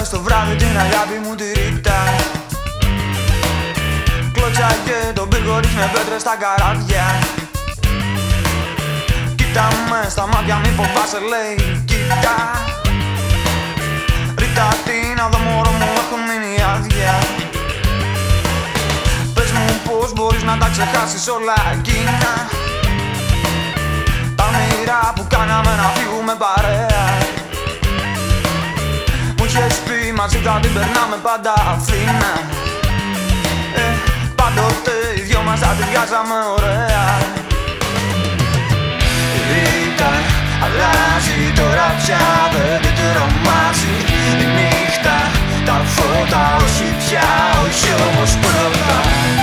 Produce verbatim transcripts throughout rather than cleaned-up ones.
μες στο βράδυ την αγάπη μου τη Ρίτα. Κλώτσα και τον πύργο ρίχνε πέτρες στα καράβια. Κοίτα με στα μάτια μη φοβάσαι λέει κοίτα. Ρίτα τι να δω μωρό μου έχουν μείνει άδεια. Πες μου πως μπορείς να τα ξεχάσεις όλα εκείνα. Τα όνειρα που κάναμε να φύγουμε παρέα. Μου είχες πει μαζί θα την περνάμε πάντα Αθήνα. ε, Πάντοτε οι δυο μας θα ταιριάζαμε ωραία. Η Ρίτα αλλάζει τώρα πια δεν την τρομάζει. Η νύχτα, τα φώτα όχι πια, όχι όπως πρώτα.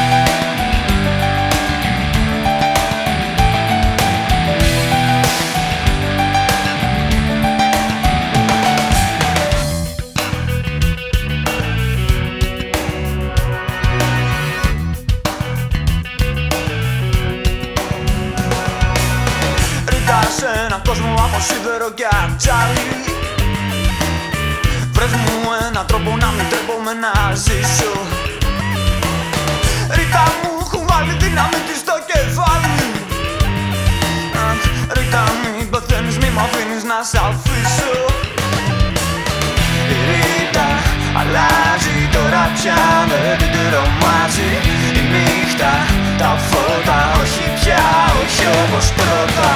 Σε έναν κόσμο από σίδερο και ατσάλι. Βρες μου έναν τρόπο να μην τρέπομαι να ζήσω. Ρίτα μου έχουν βάλει δύναμη της στο κεφάλι. Ρίτα μην πεθαίνεις μη μ' αφήνεις να σ' αφήσω. Η Ρίτα αλλάζει τώρα πια δεν την τρομάζει. Η νύχτα, τα φώτα όχι πια, όχι όπως πρώτα.